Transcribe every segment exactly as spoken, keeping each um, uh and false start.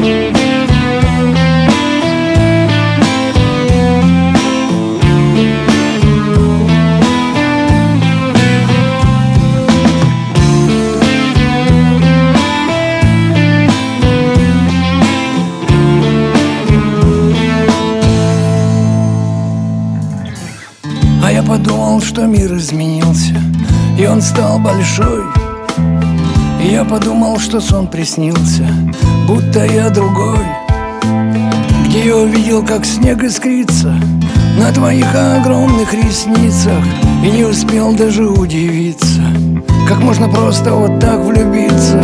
А я подумал, что мир изменился, и он стал большой. И я подумал, что сон приснился, будто я другой. Где я увидел, как снег искрится на твоих огромных ресницах, и не успел даже удивиться, как можно просто вот так влюбиться.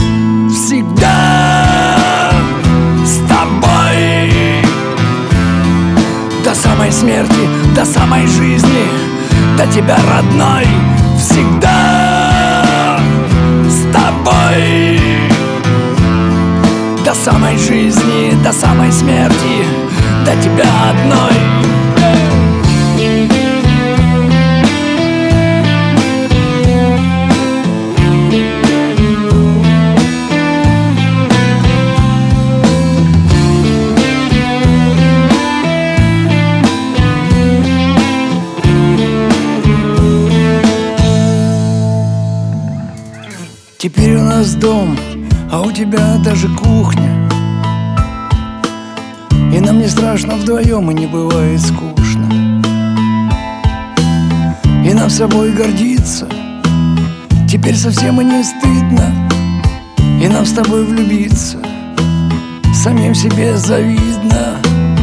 Всегда с тобой, до самой смерти, до самой жизни, до тебя, родной. Всегда с тобой, до самой жизни, до самой смерти, до тебя одной. Теперь у нас дом, а у тебя даже кухня, и нам не страшно вдвоем, и не бывает скучно. И нам собой гордиться теперь совсем и не стыдно, и нам с тобой влюбиться самим себе завидно.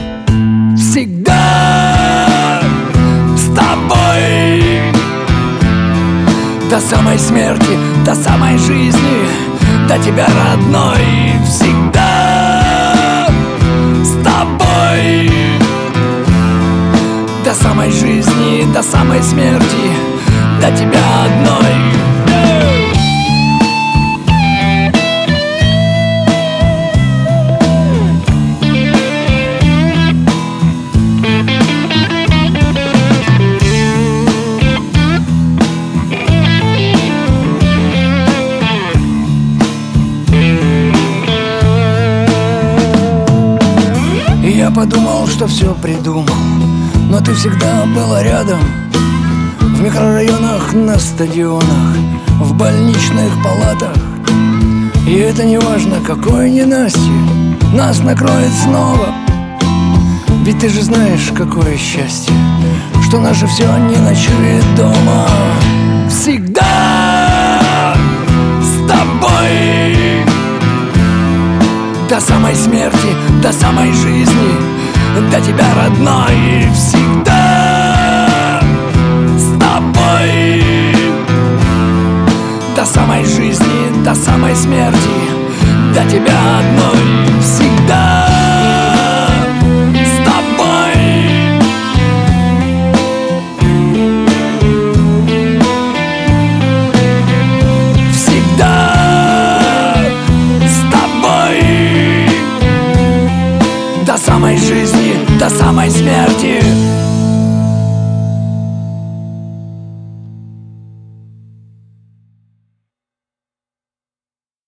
Всегда с тобой, до самой смерти, до самой жизни, до тебя, родной. Всегда с тобой, до самой жизни, до самой смерти, до тебя одной. Я подумал, что все придумал, но ты всегда была рядом. В микрорайонах, на стадионах, в больничных палатах. И это не важно, какое ненастье нас накроет снова. Ведь ты же знаешь, какое счастье, что наше все не ночует дома. Всегда с тобой, до самой смерти, до самой жизни, до тебя, родной. Всегда с тобой, до самой жизни, до самой смерти, до тебя одной. Всегда с тобой, всегда с тобой, до самой жизни, до самой смерти.